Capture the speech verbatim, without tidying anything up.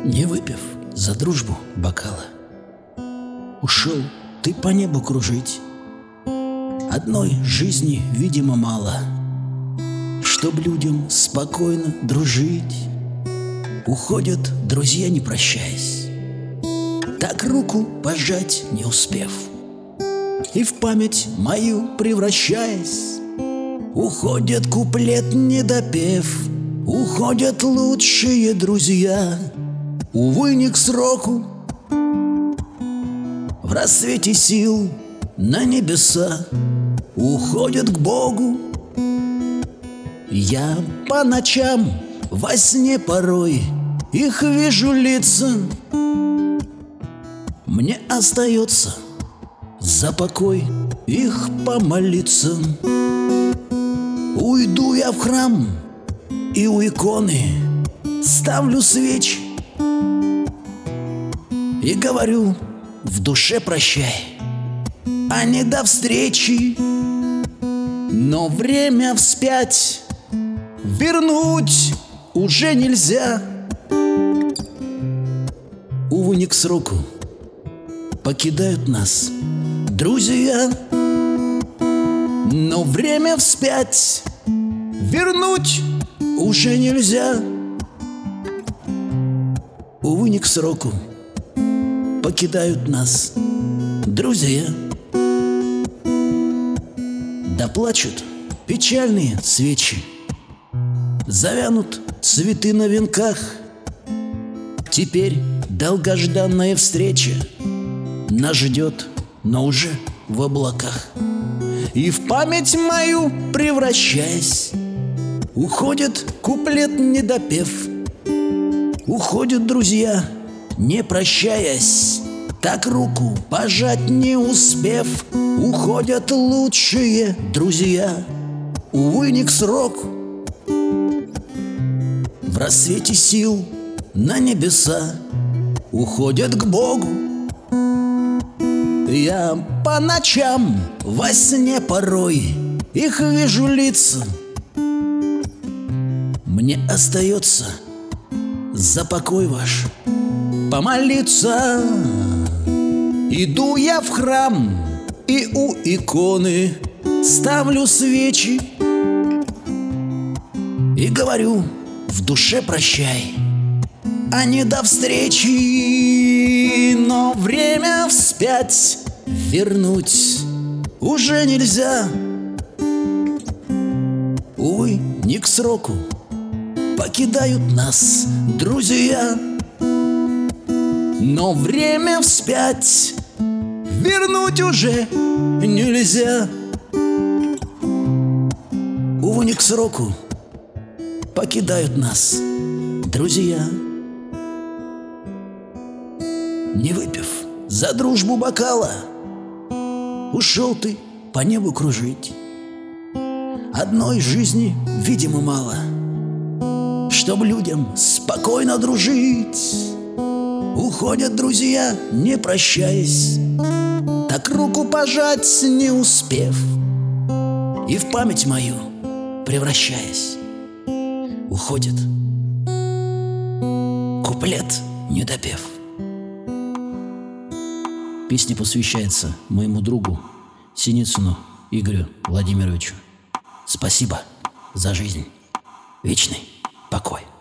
Не выпив за дружбу бокала, ушел ты по небу кружить. Одной жизни, видимо, мало, чтоб людям спокойно дружить. Уходят друзья, не прощаясь, так руку пожать не успев, и в память мою превращаясь. Уходит куплет, не допев, уходят лучшие друзья. Увы, не к сроку, в рассвете сил на небеса уходят к Богу. Я по ночам во сне порой их вижу лица. Мне остается за покой их помолиться. Уйду я в храм и у иконы ставлю свечи и говорю в душе прощай, а не до встречи. Но время вспять вернуть уже нельзя. Увы, не к сроку покидают нас друзья. Но время вспять вернуть уже нельзя. Увы, не к сроку покидают нас друзья. Да плачут печальные свечи, завянут цветы на венках. Теперь долгожданная встреча нас ждет, но уже в облаках. И в память мою превращаясь, уходит куплет, не допев. Уходят друзья, не прощаясь, так руку пожать не успев. Уходят лучшие друзья, увы, не к сроку, в рассвете сил на небеса уходят к Богу. Я по ночам во сне порой их вижу лица. Мне остается за покой ваш помолиться. Иду я в храм и у иконы ставлю свечи и говорю в душе прощай, а не до встречи. Но время вспять вернуть уже нельзя. Увы, не к сроку покидают нас друзья. Но время вспять вернуть уже нельзя. Увы, не к сроку покидают нас друзья. Не выпив за дружбу бокала, ушел ты по небу кружить. Одной жизни, видимо, мало, чтоб людям спокойно дружить. Уходят друзья, не прощаясь, так руку пожать не успев, и в память мою превращаясь, уходит куплет, не допев. Песня посвящается моему другу Синицыну Игорю Владимировичу. Спасибо за жизнь. Вечный покой.